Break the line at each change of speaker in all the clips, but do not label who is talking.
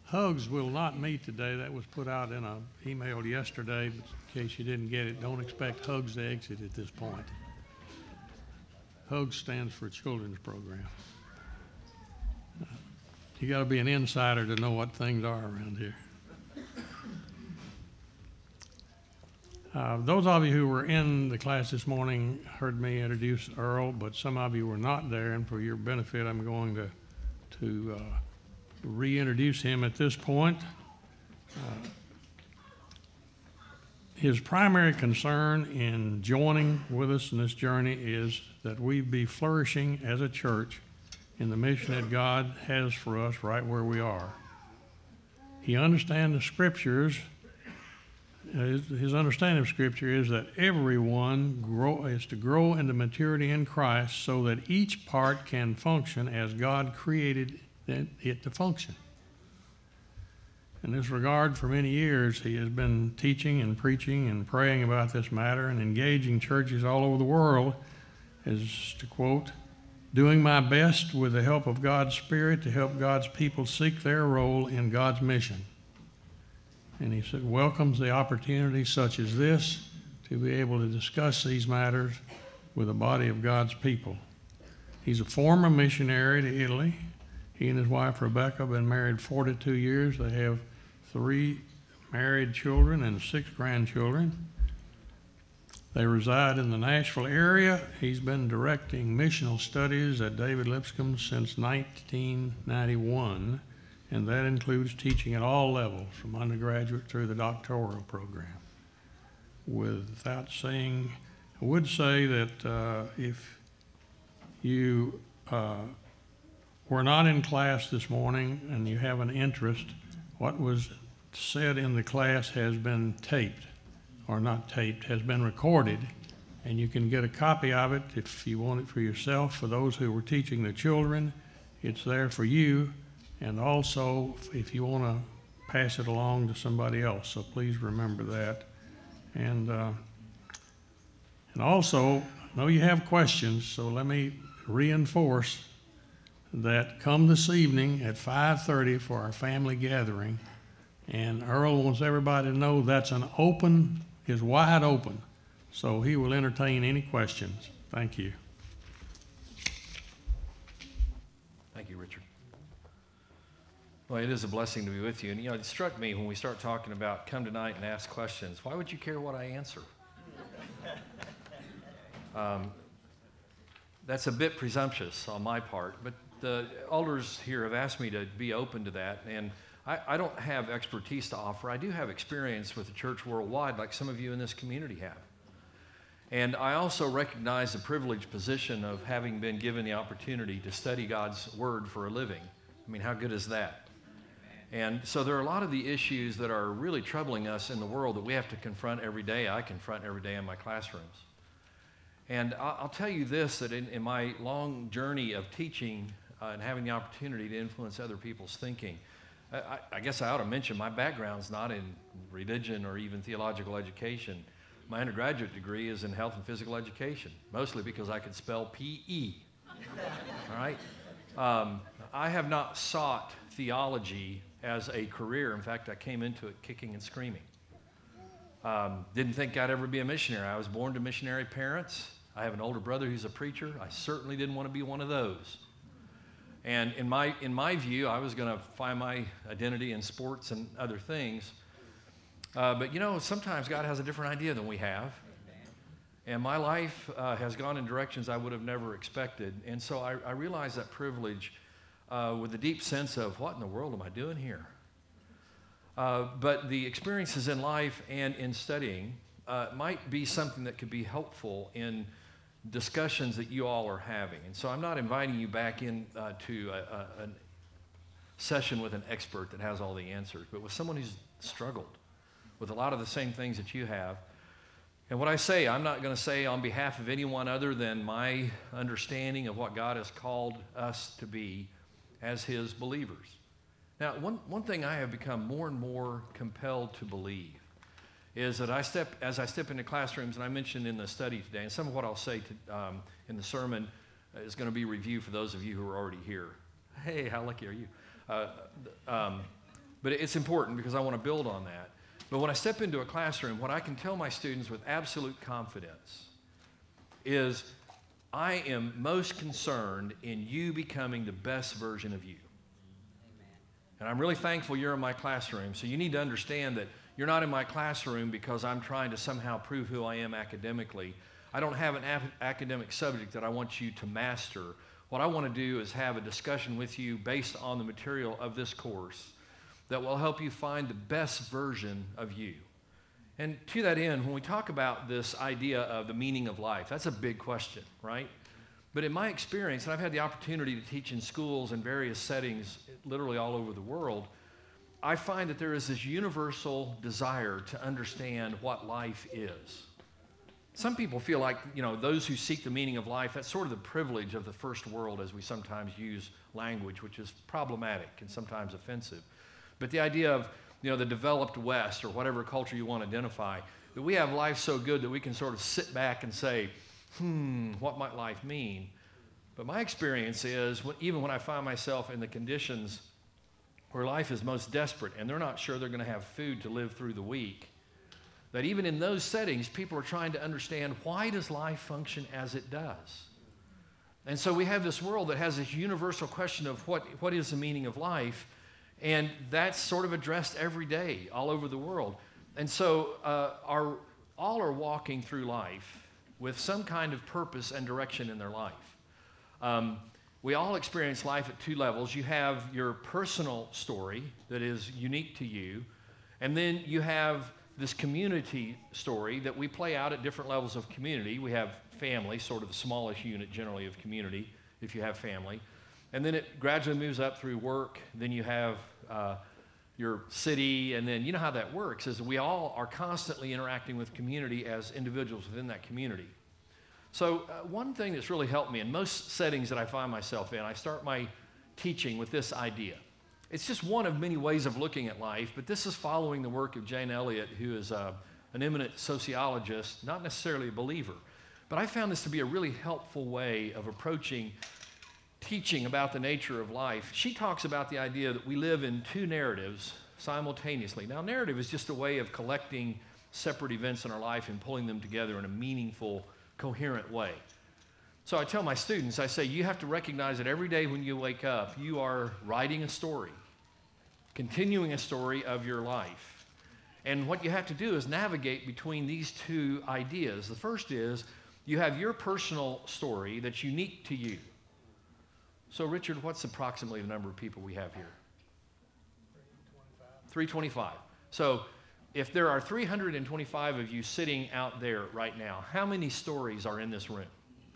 Hugs will not meet today. That was put out in an email yesterday, but in case you didn't get it, don't expect Hugs to exit at this point. Hugs stands for Children's Program. You got to be an insider to know what things are around here. Those of you who were in the class this morning heard me introduce Earl, but some of you were not there, and for your benefit, I'm going to reintroduce him at this point. His primary concern in joining with us in this journey is that we be flourishing as a church in the mission that God has for us right where we are. He understands the Scriptures. His understanding of Scripture is that everyone is to grow into maturity in Christ so that each part can function as God created it to function. In this regard, for many years, he has been teaching and preaching and praying about this matter and engaging churches all over the world, as to quote, doing my best with the help of God's Spirit to help God's people seek their role in God's mission. And he said, welcomes the opportunity such as this to be able to discuss these matters with a body of God's people. He's a former missionary to Italy. He and his wife Rebecca have been married 42 years. They have 3 married children and 6 grandchildren. They reside in the Nashville area. He's been directing missional studies at David Lipscomb since 1991, and that includes teaching at all levels, from undergraduate through the doctoral program. Without saying, I would say that if you were not in class this morning and you have an interest, what was said in the class has been taped, or not taped, has been recorded, and you can get a copy of it if you want it for yourself. For those who were teaching the children, it's there for you, and also if you want to pass it along to somebody else. So please remember that. And also, I know you have questions, so let me reinforce that come this evening at 5:30 for our family gathering. And Earl wants everybody to know that's is wide open. So he will entertain any questions. Thank you.
Thank you, Richard. Well, it is a blessing to be with you. And, you know, it struck me when we start talking about come tonight and ask questions. Why would you care what I answer? That's a bit presumptuous on my part, but the elders here have asked me to be open to that. And I don't have expertise to offer. I do have experience with the church worldwide, like some of you in this community have. And I also recognize the privileged position of having been given the opportunity to study God's Word for a living. I mean, how good is that? And so there are a lot of the issues that are really troubling us in the world that we have to confront every day. I confront every day in my classrooms. And I'll tell you this, that in my long journey of teaching and having the opportunity to influence other people's thinking, I guess I ought to mention my background's not in religion or even theological education. My undergraduate degree is in health and physical education, mostly because I could spell P-E. All right? I have not sought theology as a career. In fact, I came into it kicking and screaming. Didn't think I'd ever be a missionary. I was born to missionary parents. I have an older brother who's a preacher. I certainly didn't want to be one of those. And in my view, I was going to find my identity in sports and other things. But, you know, sometimes God has a different idea than we have. And my life has gone in directions I would have never expected. And so I realized that privilege with a deep sense of, what in the world am I doing here? But the experiences in life and in studying might be something that could be helpful in discussions that you all are having. And so I'm not inviting you back in to a session with an expert that has all the answers, but with someone who's struggled with a lot of the same things that you have. And what I say, I'm not going to say on behalf of anyone other than my understanding of what God has called us to be as His believers. Now, one thing I have become more and more compelled to believe is that as I step into classrooms, and I mentioned in the study today, and some of what I'll say in the sermon is going to be review for those of you who are already here. Hey, how lucky are you? But it's important because I want to build on that. But when I step into a classroom, what I can tell my students with absolute confidence is I am most concerned in you becoming the best version of you. And I'm really thankful you're in my classroom. So you need to understand that you're not in my classroom because I'm trying to somehow prove who I am academically. I don't have an academic subject that I want you to master. What I want to do is have a discussion with you based on the material of this course that will help you find the best version of you. And to that end, when we talk about this idea of the meaning of life, that's a big question, right? But in my experience, and I've had the opportunity to teach in schools in various settings, literally all over the world, I find that there is this universal desire to understand what life is. Some people feel like, those who seek the meaning of life, that's sort of the privilege of the first world as we sometimes use language, which is problematic and sometimes offensive. But the idea of, the developed West or whatever culture you want to identify, that we have life so good that we can sort of sit back and say, what might life mean? But my experience is, even when I find myself in the conditions where life is most desperate and they're not sure they're going to have food to live through the week, that even in those settings, people are trying to understand, why does life function as it does? And so we have this world that has this universal question of what is the meaning of life, and that's sort of addressed every day all over the world. And so all are walking through life with some kind of purpose and direction in their life. We all experience life at two levels. You have your personal story that is unique to you, and then you have this community story that we play out at different levels of community. We have family, sort of the smallest unit generally of community, if you have family. And then it gradually moves up through work. Then you have your city, and then you know how that works is we all are constantly interacting with community as individuals within that community. So one thing that's really helped me in most settings that I find myself in, I start my teaching with this idea. It's just one of many ways of looking at life, but this is following the work of Jane Elliott, who is an eminent sociologist, not necessarily a believer. But I found this to be a really helpful way of approaching teaching about the nature of life. She talks about the idea that we live in two narratives simultaneously. Now, narrative is just a way of collecting separate events in our life and pulling them together in a meaningful, coherent way. So I tell my students, I say, you have to recognize that every day when you wake up, you are writing a story, continuing a story of your life. And what you have to do is navigate between these two ideas. The first is you have your personal story that's unique to you. So, Richard, what's approximately the number of people we have here? 325. So, if there are 325 of you sitting out there right now, how many stories are in this room?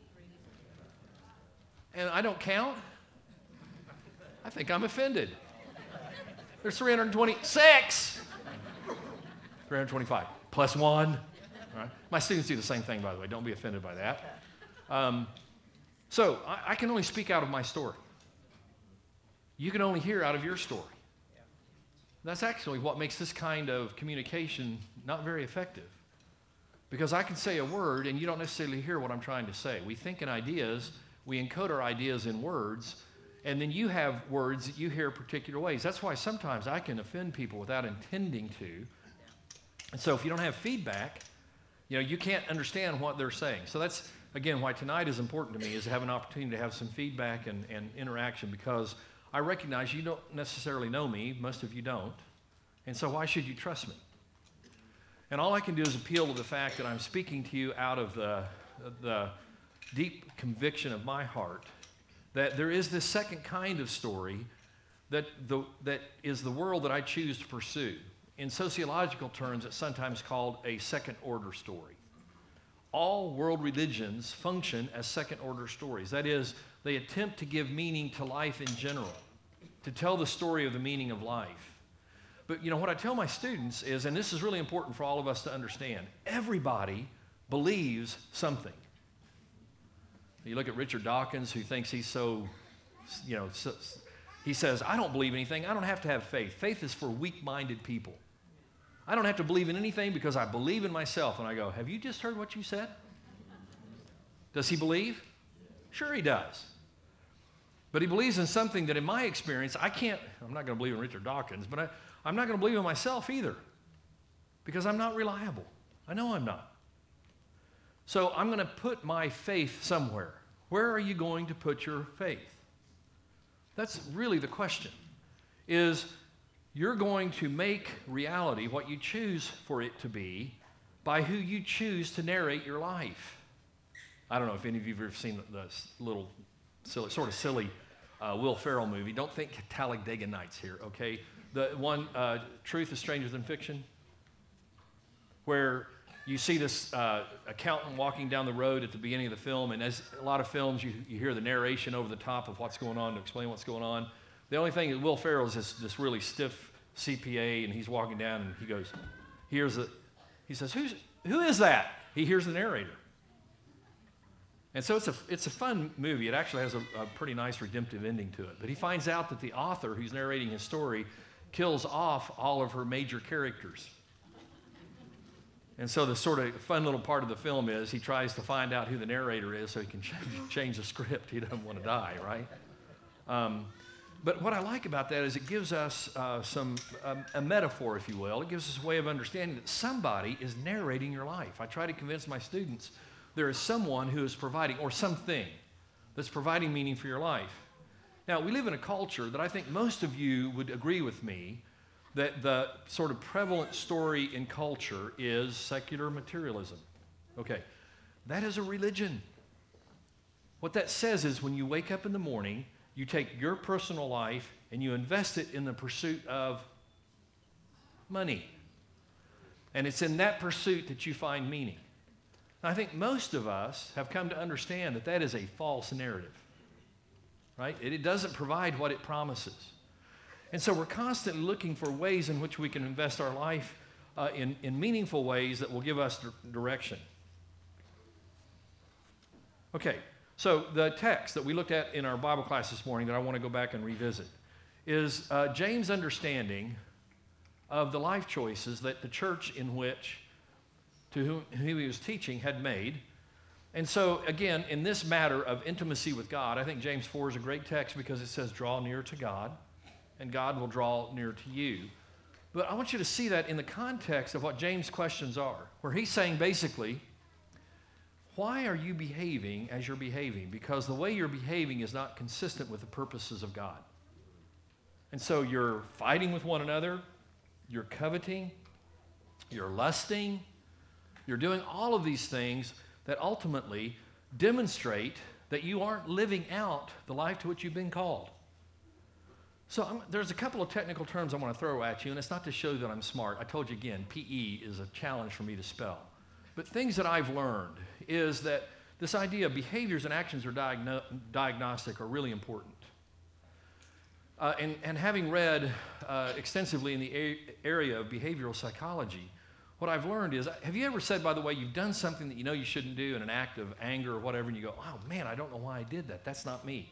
And I don't count? I think I'm offended. There's 326. 325 plus one. All right. My students do the same thing, by the way. Don't be offended by that. So I can only speak out of my story. You can only hear out of your story. That's actually what makes this kind of communication not very effective. Because I can say a word and you don't necessarily hear what I'm trying to say. We think in ideas, we encode our ideas in words, and then you have words that you hear particular ways. That's why sometimes I can offend people without intending to. And so if you don't have feedback, you can't understand what they're saying. So that's, again, why tonight is important to me, is to have an opportunity to have some feedback and interaction, because I recognize you don't necessarily know me. Most of you don't. And so why should you trust me? And all I can do is appeal to the fact that I'm speaking to you out of the deep conviction of my heart that there is this second kind of story that is the world that I choose to pursue. In sociological terms, it's sometimes called a second-order story. All world religions function as second-order stories. That is, they attempt to give meaning to life in general, to tell the story of the meaning of life. But what I tell my students is, and this is really important for all of us to understand, everybody believes something. You look at Richard Dawkins, who thinks he's he says, I don't believe anything. I don't have to have faith. Faith is for weak-minded people. I don't have to believe in anything because I believe in myself. And I go, have you just heard what you said? Does he believe? Sure he does. But he believes in something that in my experience, I'm not going to believe in Richard Dawkins, but I'm not going to believe in myself either, because I'm not reliable. I know I'm not. So I'm going to put my faith somewhere. Where are you going to put your faith? That's really the question, is you're going to make reality what you choose for it to be by who you choose to narrate your life. I don't know if any of you have ever seen the little silly Will Ferrell movie. Don't think Talladega Nights here, okay? The one, Truth is Stranger Than Fiction, where you see this accountant walking down the road at the beginning of the film, and as a lot of films, you hear the narration over the top of what's going on to explain what's going on. The only thing is Will Ferrell is this really stiff CPA, and he's walking down, and he goes, he says, who is that? He hears the narrator. And so it's a fun movie. It actually has a pretty nice redemptive ending to it. But he finds out that the author who's narrating his story kills off all of her major characters. And so the sort of fun little part of the film is he tries to find out who the narrator is so he can change the script. He doesn't want to die, right? But what I like about that is it gives us a metaphor, if you will. It gives us a way of understanding that somebody is narrating your life. I try to convince my students there is someone who is providing, or something that's providing meaning for your life. Now, we live in a culture that I think most of you would agree with me that the sort of prevalent story in culture is secular materialism. Okay, that is a religion. What that says is when you wake up in the morning, you take your personal life and you invest it in the pursuit of money. And it's in that pursuit that you find meaning. And I think most of us have come to understand that that is a false narrative, right? It doesn't provide what it promises. And so we're constantly looking for ways in which we can invest our life in meaningful ways that will give us direction. Okay, so the text that we looked at in our Bible class this morning that I want to go back and revisit is James' understanding of the life choices that the church to whom he was teaching had made. And so, again, in this matter of intimacy with God, I think James 4 is a great text because it says, draw near to God, and God will draw near to you. But I want you to see that in the context of what James' questions are, where he's saying basically, why are you behaving as you're behaving? Because the way you're behaving is not consistent with the purposes of God. And so you're fighting with one another, you're coveting, you're lusting, you're doing all of these things that ultimately demonstrate that you aren't living out the life to which you've been called. So there's a couple of technical terms I want to throw at you, and it's not to show that I'm smart. I told you again, PE is a challenge for me to spell. But things that I've learned is that this idea of behaviors and actions are diagnostic are really important. And having read extensively in the area of behavioral psychology, what I've learned is, have you ever said, by the way, you've done something that you know you shouldn't do in an act of anger or whatever, and you go, oh man, I don't know why I did that. That's not me.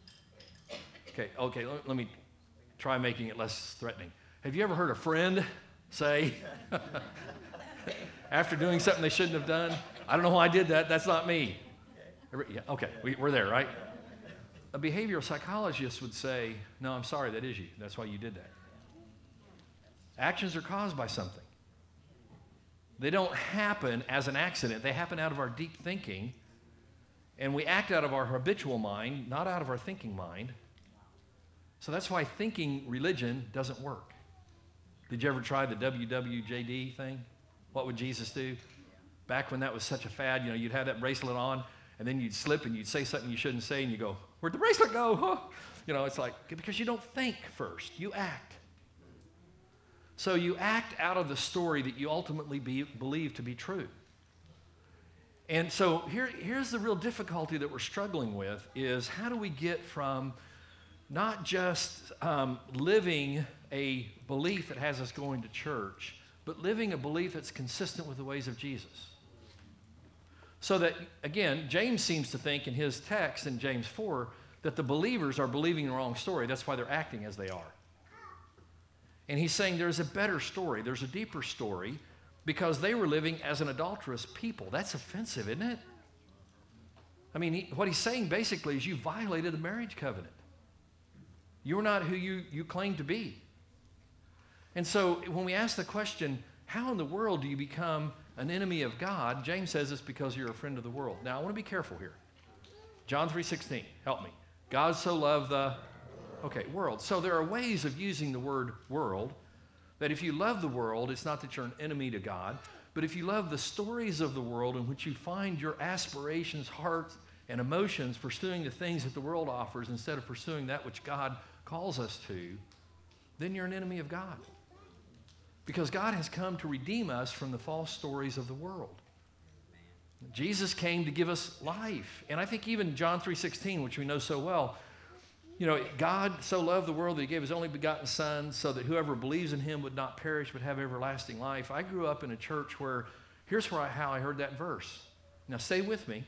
Okay, let me try making it less threatening. Have you ever heard a friend say, after doing something they shouldn't have done, I don't know why I did that, that's not me? Yeah, okay, we're there, right? A behavioral psychologist would say, no, I'm sorry, that is you. That's why you did that. Actions are caused by something. They don't happen as an accident. They happen out of our deep thinking, and we act out of our habitual mind, not out of our thinking mind. So that's why thinking religion doesn't work. Did you ever try the WWJD thing? What would Jesus do? Back when that was such a fad, you'd have that bracelet on, and then you'd slip and you'd say something you shouldn't say, and you go, where'd the bracelet go? Huh? It's like, because you don't think first, you act. So you act out of the story that you ultimately believe to be true. And so here's the real difficulty that we're struggling with is how do we get from not just living a belief that has us going to church, but living a belief that's consistent with the ways of Jesus. So that, again, James seems to think in his text in James 4 that the believers are believing the wrong story. That's why they're acting as they are. And he's saying there's a better story, there's a deeper story, because they were living as an adulterous people. That's offensive, isn't it? I mean, what he's saying basically is you violated the marriage covenant. You're not who you claim to be. And so when we ask the question, how in the world do you become an enemy of God? James says it's because you're a friend of the world. Now, I want to be careful here. John 3:16, help me. God so loved the, world. So there are ways of using the word world that if you love the world, it's not that you're an enemy to God, but if you love the stories of the world in which you find your aspirations, heart, and emotions pursuing the things that the world offers instead of pursuing that which God calls us to, then you're an enemy of God. Because God has come to redeem us from the false stories of the world. Jesus came to give us life. And I think even John 3:16, which we know so well, God so loved the world that he gave his only begotten son so that whoever believes in him would not perish but have everlasting life. I grew up in a church where, here's how I heard that verse. Now stay with me.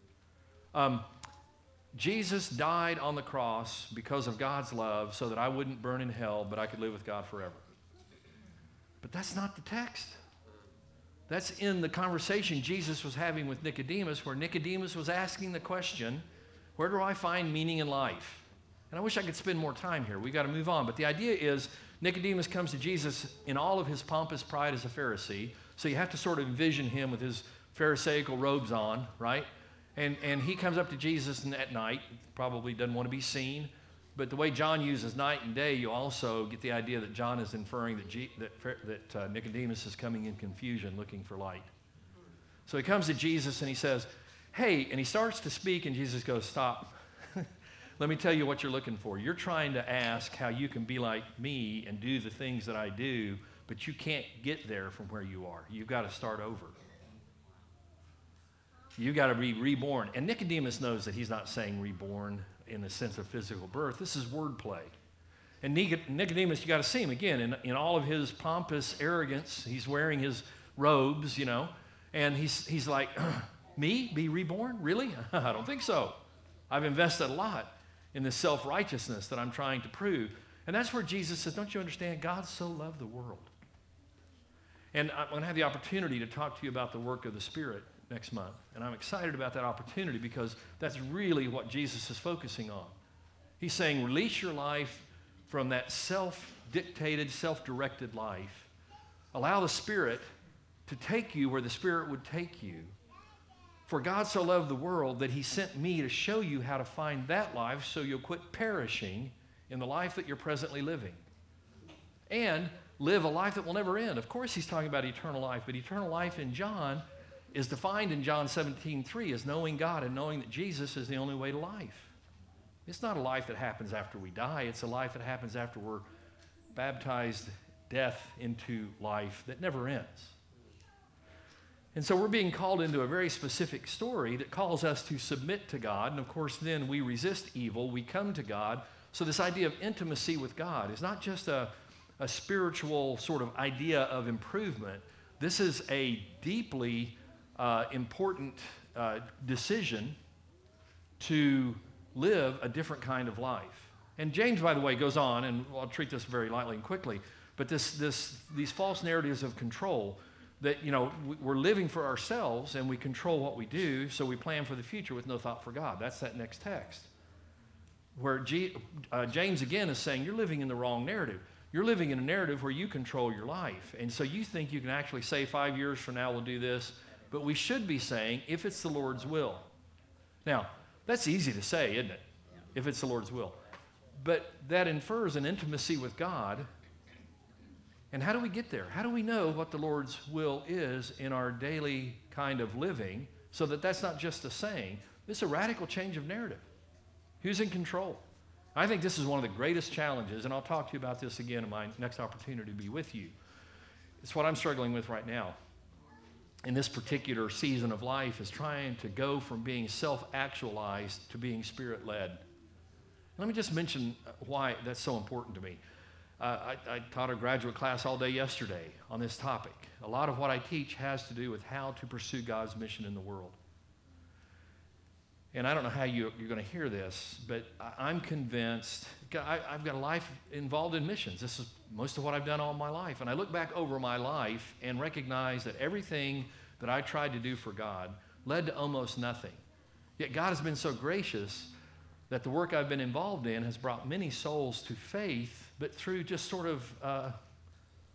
Jesus died on the cross because of God's love so that I wouldn't burn in hell, but I could live with God forever. But that's not the text. That's in the conversation Jesus was having with Nicodemus, where Nicodemus was asking the question, where do I find meaning in life? And I wish I could spend more time here. We've got to move on. But the idea is Nicodemus comes to Jesus in all of his pompous pride as a Pharisee. So you have to sort of envision him with his Pharisaical robes on, right? And he comes up to Jesus at night, probably doesn't want to be seen. But the way John uses night and day, you also get the idea that John is inferring that Nicodemus is coming in confusion, looking for light. So he comes to Jesus and he says, hey, and he starts to speak and Jesus goes, stop. Let me tell you what you're looking for. You're trying to ask how you can be like me and do the things that I do, but you can't get there from where you are. You've got to start over. You've got to be reborn. And Nicodemus knows that he's not saying reborn in the sense of physical birth. This is wordplay. And Nicodemus, you got to see him again in all of his pompous arrogance. He's wearing his robes, and he's like, me be reborn? Really? I don't think so. I've invested a lot in this self-righteousness that I'm trying to prove. And that's where Jesus says, don't you understand? God so loved the world. And I'm going to have the opportunity to talk to you about the work of the Spirit next month. And I'm excited about that opportunity because that's really what Jesus is focusing on. He's saying, release your life from that self-dictated, self-directed life. Allow the Spirit to take you where the Spirit would take you. For God so loved the world that he sent me to show you how to find that life so you'll quit perishing in the life that you're presently living. And live a life that will never end. Of course, he's talking about eternal life, but eternal life in John is defined in John 17:3 as knowing God and knowing that Jesus is the only way to life. It's not a life that happens after we die. It's a life that happens after we're baptized death into life that never ends. And so we're being called into a very specific story that calls us to submit to God. And of course, then we resist evil. We come to God. So this idea of intimacy with God is not just a spiritual sort of idea of improvement. This is a deeply important decision to live a different kind of life. And James, by the way, goes on, and I'll treat this very lightly and quickly, but these false narratives of control that, we're living for ourselves and we control what we do, so we plan for the future with no thought for God. That's that next text. Where James again is saying, you're living in the wrong narrative. You're living in a narrative where you control your life. And so you think you can actually say 5 years from now we'll do this, but we should be saying, if it's the Lord's will. Now, that's easy to say, isn't it? If it's the Lord's will. But that infers an intimacy with God. And how do we get there? How do we know what the Lord's will is in our daily kind of living so that that's not just a saying? It's a radical change of narrative. Who's in control? I think this is one of the greatest challenges, and I'll talk to you about this again in my next opportunity to be with you. It's what I'm struggling with right now in this particular season of life, is trying to go from being self-actualized to being Spirit-led. Let me just mention why that's so important to me. I taught a graduate class all day yesterday on this topic. A lot of what I teach has to do with how to pursue God's mission in the world. And I don't know how you're going to hear this, but I'm convinced, I've got a life involved in missions. This is most of what I've done all my life. And I look back over my life and recognize that everything that I tried to do for God led to almost nothing. Yet God has been so gracious that the work I've been involved in has brought many souls to faith, but through just sort of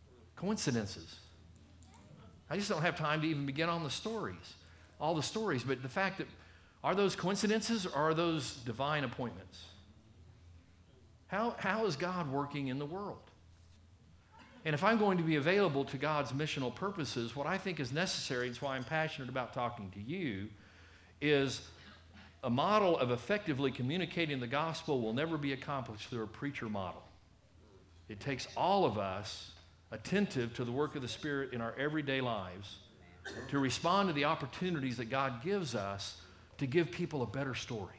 coincidences. I just don't have time to even begin on all the stories. But the fact that, are those coincidences or are those divine appointments? How is God working in the world? And if I'm going to be available to God's missional purposes, what I think is necessary, it's why I'm passionate about talking to you, is a model of effectively communicating the gospel will never be accomplished through a preacher model. It takes all of us attentive to the work of the Spirit in our everyday lives to respond to the opportunities that God gives us to give people a better story.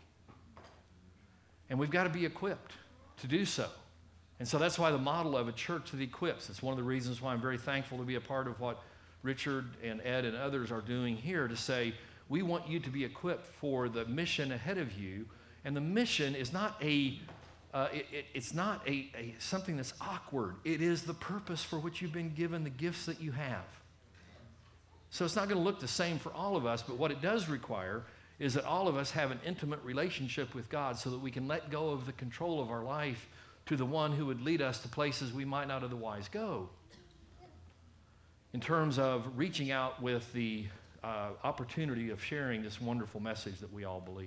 And we've got to be equipped to do so. And so that's why the model of a church that equips. It's one of the reasons why I'm very thankful to be a part of what Richard and Ed and others are doing here to say, we want you to be equipped for the mission ahead of you. And the mission is not it's not something that's awkward. It is the purpose for which you've been given the gifts that you have. So it's not going to look the same for all of us, but what it does require is that all of us have an intimate relationship with God so that we can let go of the control of our life to the one who would lead us to places we might not otherwise go. In terms of reaching out with the opportunity of sharing this wonderful message that we all believe.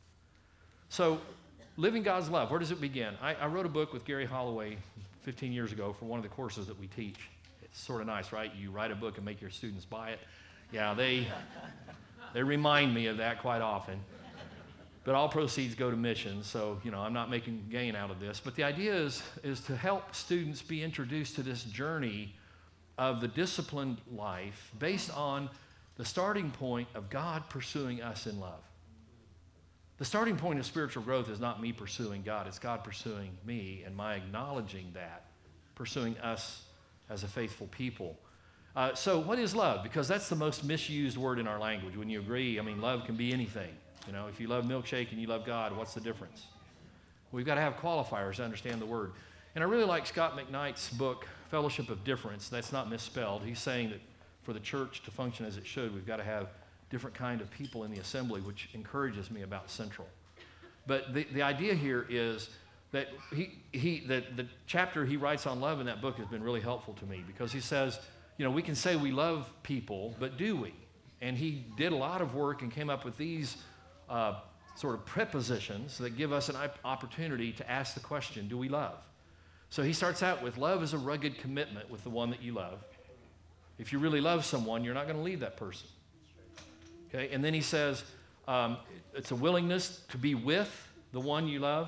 So, living God's love, where does it begin? I wrote a book with Gary Holloway 15 years ago for one of the courses that we teach. It's sort of nice, right? You write a book and make your students buy it. Yeah, they remind me of that quite often. But all proceeds go to missions, so I'm not making gain out of this. But the idea is to help students be introduced to this journey of the disciplined life based on the starting point of God pursuing us in love. The starting point of spiritual growth is not me pursuing God, it's God pursuing me and my acknowledging that, pursuing us as a faithful people. So what is love? Because that's the most misused word in our language. Wouldn't you agree? I mean, love can be anything. If you love milkshake and you love God, what's the difference? We've got to have qualifiers to understand the word. And I really like Scott McKnight's book, Fellowship of Difference. That's not misspelled. He's saying that for the church to function as it should, we've got to have different kind of people in the assembly, which encourages me about Central. But the idea here is that the chapter he writes on love in that book has been really helpful to me because he says, we can say we love people, but do we? And he did a lot of work and came up with these sort of prepositions that give us an opportunity to ask the question, do we love? So he starts out with love is a rugged commitment with the one that you love. If you really love someone, you're not going to leave that person. Okay, and then he says it's a willingness to be with the one you love.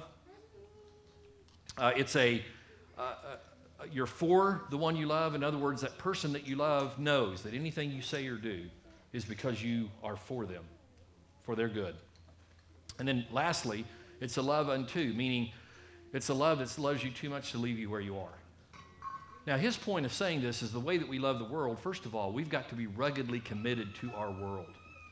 You're for the one you love. In other words, that person that you love knows that anything you say or do is because you are for them, for their good. And then lastly, it's a love unto, meaning it's a love that loves you too much to leave you where you are. Now, his point of saying this is the way that we love the world. First of all, we've got to be ruggedly committed to our world.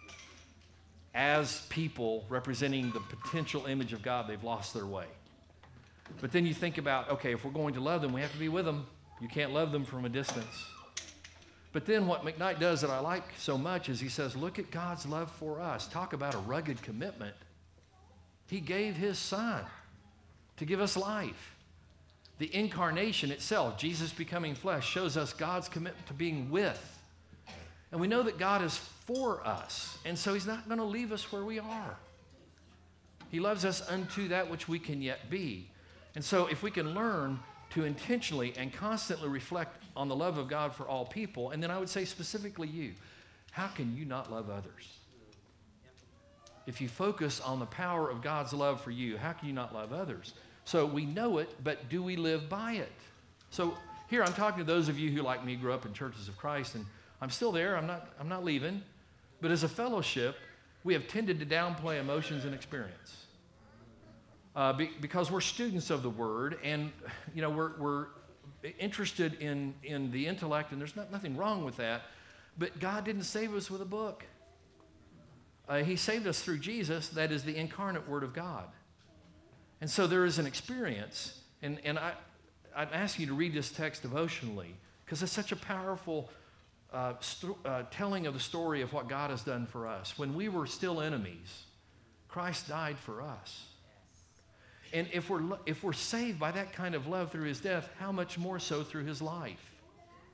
As people representing the potential image of God, they've lost their way. But then you think about, okay, if we're going to love them, we have to be with them. You can't love them from a distance. But then what McKnight does that I like so much is he says, look at God's love for us. Talk about a rugged commitment. He gave his son to give us life. The incarnation itself, Jesus becoming flesh, shows us God's commitment to being with. And we know that God is for us, and so he's not going to leave us where we are. He loves us unto that which we can yet be. And so if we can learn to intentionally and constantly reflect on the love of God for all people, and then I would say specifically you, how can you not love others? If you focus on the power of God's love for you, how can you not love others? So we know it, but do we live by it? So here I'm talking to those of you who, like me, grew up in Churches of Christ, and I'm still there. I'm not leaving. But as a fellowship, we have tended to downplay emotions and experience because we're students of the Word, and we're interested in the intellect, and there's nothing wrong with that. But God didn't save us with a book. He saved us through Jesus. That is the incarnate Word of God. And so there is an experience, and I'd ask you to read this text devotionally because it's such a powerful telling of the story of what God has done for us. When we were still enemies, Christ died for us. And if we're saved by that kind of love through his death, how much more so through his life?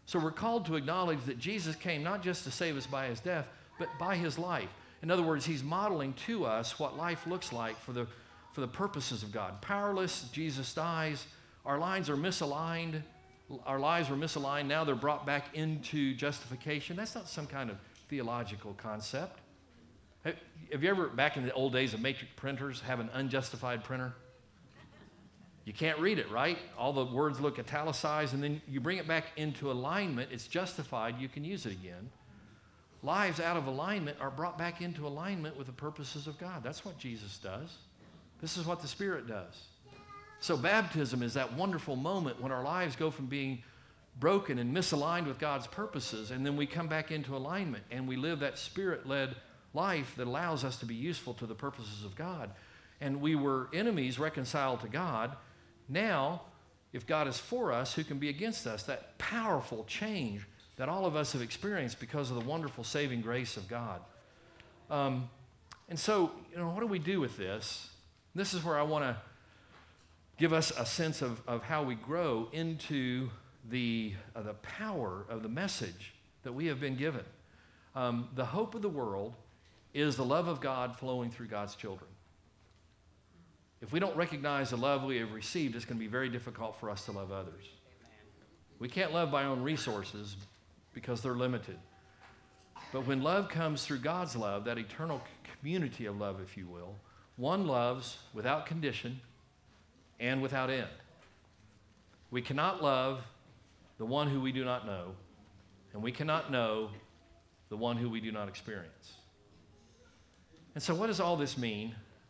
So we're called to acknowledge that Jesus came not just to save us by his death, but by his life. In other words, he's modeling to us what life looks like for the purposes of God. Powerless, Jesus dies. Our lives are misaligned. Our lives were misaligned. Now they're brought back into justification. That's not some kind of theological concept. Have you ever, back in the old days of matrix printers, have an unjustified printer? You can't read it, right? All the words look italicized, and then you bring it back into alignment. It's justified. You can use it again. Lives out of alignment are brought back into alignment with the purposes of God. That's what Jesus does. This is what the Spirit does. So baptism is that wonderful moment when our lives go from being broken and misaligned with God's purposes, and then we come back into alignment, and we live that Spirit-led life that allows us to be useful to the purposes of God. And we were enemies reconciled to God. Now, if God is for us, who can be against us? That powerful change that all of us have experienced because of the wonderful saving grace of God. And so, what do we do with this? This is where I want to give us a sense of how we grow into the power of the message that we have been given. The hope of the world is the love of God flowing through God's children. If we don't recognize the love we have received, it's going to be very difficult for us to love others. We can't love by our own resources because they're limited. But when love comes through God's love, that eternal community of love, if you will, one loves without condition and without end. We cannot love the one who we do not know, and we cannot know the one who we do not experience. And so what does all this mean?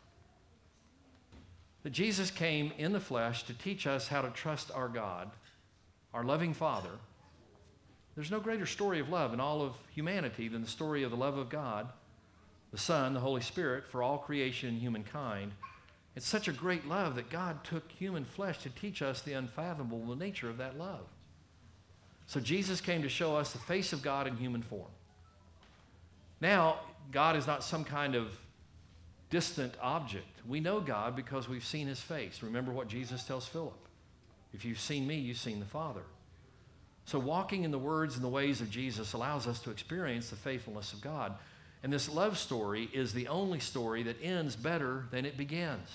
That Jesus came in the flesh to teach us how to trust our God, our loving Father. There's no greater story of love in all of humanity than the story of the love of God, the Son, the Holy Spirit, for all creation and humankind. It's such a great love that God took human flesh to teach us the unfathomable nature of that love. So Jesus came to show us the face of God in human form. Now, God is not some kind of distant object. We know God because we've seen his face. Remember what Jesus tells Philip. If you've seen me, you've seen the Father. So walking in the words and the ways of Jesus allows us to experience the faithfulness of God. And this love story is the only story that ends better than it begins.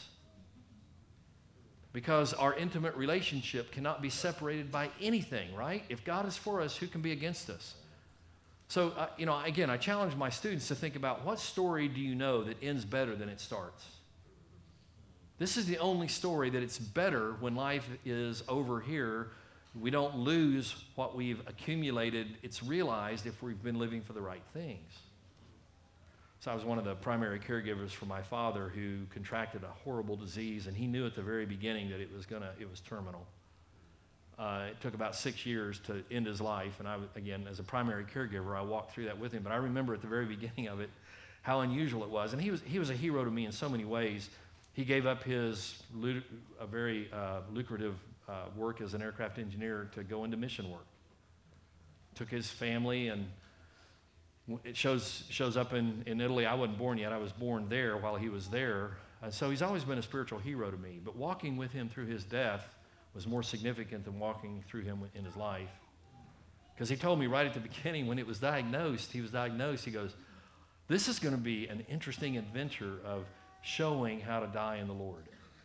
Because our intimate relationship cannot be separated by anything, right? If God is for us, who can be against us? So, again, I challenge my students to think about what story do you know that ends better than it starts? This is the only story that it's better when life is over here. We don't lose what we've accumulated. It's realized if we've been living for the right things. So I was one of the primary caregivers for my father who contracted a horrible disease, and he knew at the very beginning that it was terminal. It took about 6 years to end his life, and again, as a primary caregiver, I walked through that with him. But I remember at the very beginning of it how unusual it was, and he was a hero to me in so many ways. He gave up his very lucrative work as an aircraft engineer to go into mission work. Took his family, and it shows up in Italy. I wasn't born yet. I was born there while he was there. So he's always been a spiritual hero to me. But walking with him through his death was more significant than walking through him in his life. Because he told me right at the beginning when he was diagnosed, he goes, this is going to be an interesting adventure of showing how to die in the Lord.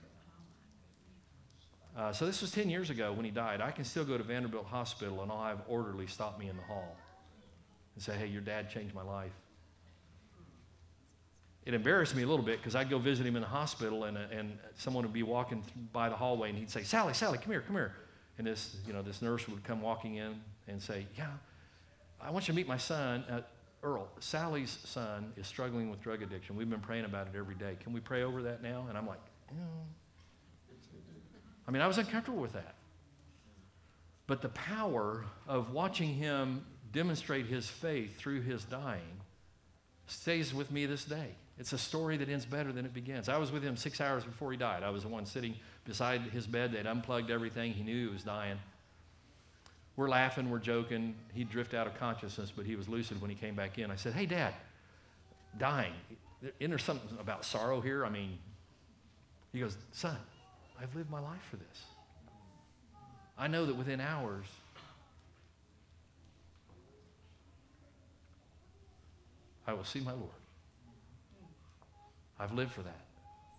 So this was 10 years ago when he died. I can still go to Vanderbilt Hospital and I'll have orderly stop me in the hall and say, hey, your dad changed my life. It embarrassed me a little bit because I'd go visit him in the hospital and someone would be walking by the hallway and he'd say, Sally, come here. And this nurse would come walking in and say, yeah, I want you to meet my son, Earl. Sally's son is struggling with drug addiction. We've been praying about it every day. Can we pray over that now? And I'm like, no. I was uncomfortable with that. But the power of watching him demonstrate his faith through his dying stays with me this day. It's a story that ends better than it begins. I was with him 6 hours before he died. I was the one sitting beside his bed. They'd unplugged everything. He knew he was dying. We're laughing, we're joking. He'd drift out of consciousness, but he was lucid when he came back in. I said, hey, Dad, dying. Isn't there something about sorrow here? He goes, son, I've lived my life for this. I know that within hours, I will see my Lord. I've lived for that.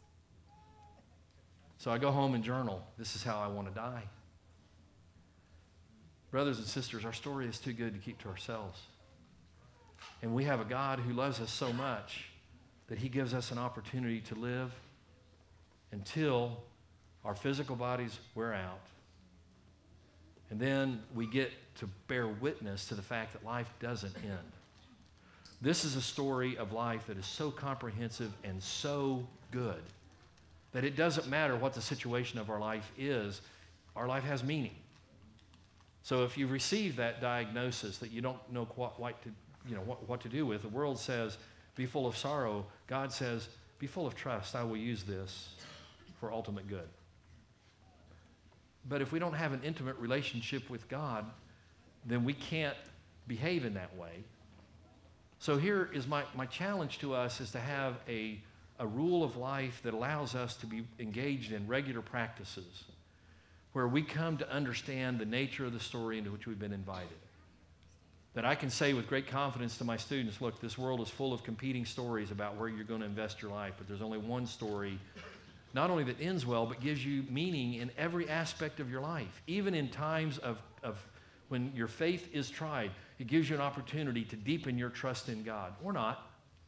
So I go home and journal. This is how I want to die. Brothers and sisters, our story is too good to keep to ourselves. And we have a God who loves us so much that he gives us an opportunity to live until our physical bodies wear out. And then we get to bear witness to the fact that life doesn't end. This is a story of life that is so comprehensive and so good that it doesn't matter what the situation of our life is, our life has meaning. So if you receive that diagnosis that you don't know what to do with, the world says, be full of sorrow. God says, be full of trust. I will use this for ultimate good. But if we don't have an intimate relationship with God, then we can't behave in that way. So here is my challenge to us is to have a rule of life that allows us to be engaged in regular practices where we come to understand the nature of the story into which we've been invited. That I can say with great confidence to my students, look, this world is full of competing stories about where you're going to invest your life, but there's only one story, not only that ends well, but gives you meaning in every aspect of your life. Even in times of when your faith is tried, it gives you an opportunity to deepen your trust in God, or not.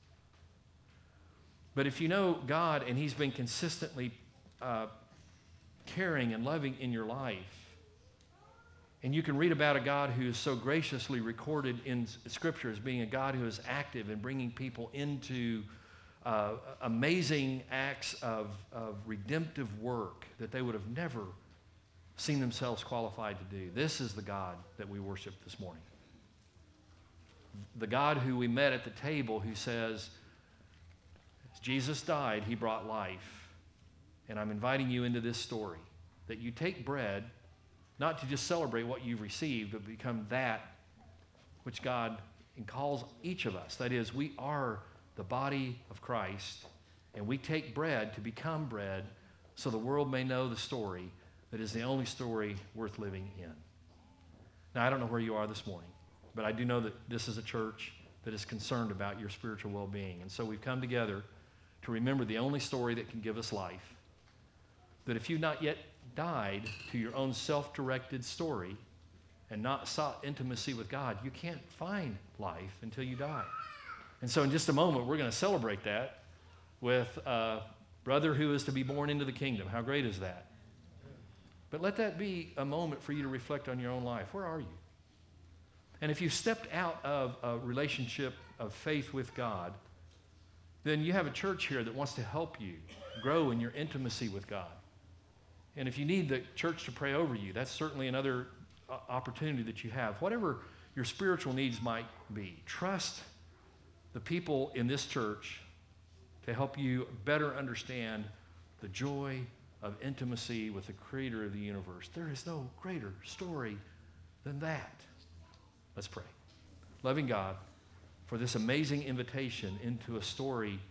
But if you know God and he's been consistently caring and loving in your life, and you can read about a God who is so graciously recorded in Scripture as being a God who is active in bringing people into amazing acts of redemptive work that they would have never seen themselves qualified to do. This is the God that we worship this morning. The God who we met at the table who says, as Jesus died, he brought life. And I'm inviting you into this story, that you take bread, not to just celebrate what you've received, but become that which God calls each of us. That is, we are the body of Christ, and we take bread to become bread so the world may know the story that is the only story worth living in. Now, I don't know where you are this morning, but I do know that this is a church that is concerned about your spiritual well-being. And so we've come together to remember the only story that can give us life. That if you've not yet died to your own self-directed story and not sought intimacy with God, you can't find life until you die. And so in just a moment, we're going to celebrate that with a brother who is to be born into the kingdom. How great is that? But let that be a moment for you to reflect on your own life. Where are you? And if you've stepped out of a relationship of faith with God, then you have a church here that wants to help you grow in your intimacy with God. And if you need the church to pray over you, that's certainly another opportunity that you have. Whatever your spiritual needs might be, trust the people in this church to help you better understand the joy of intimacy with the creator of the universe. There is no greater story than that. Let's pray. Loving God, for this amazing invitation into a story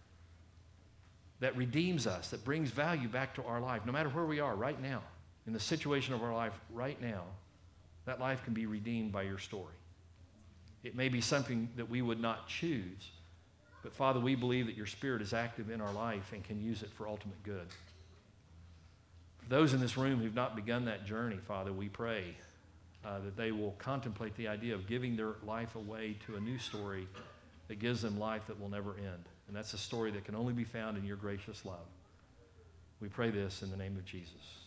that redeems us, that brings value back to our life, no matter where we are right now, in the situation of our life right now, that life can be redeemed by your story. It may be something that we would not choose, but Father, we believe that your Spirit is active in our life and can use it for ultimate good. For those in this room who've not begun that journey, Father, we pray that they will contemplate the idea of giving their life away to a new story that gives them life that will never end. And that's a story that can only be found in your gracious love. We pray this in the name of Jesus.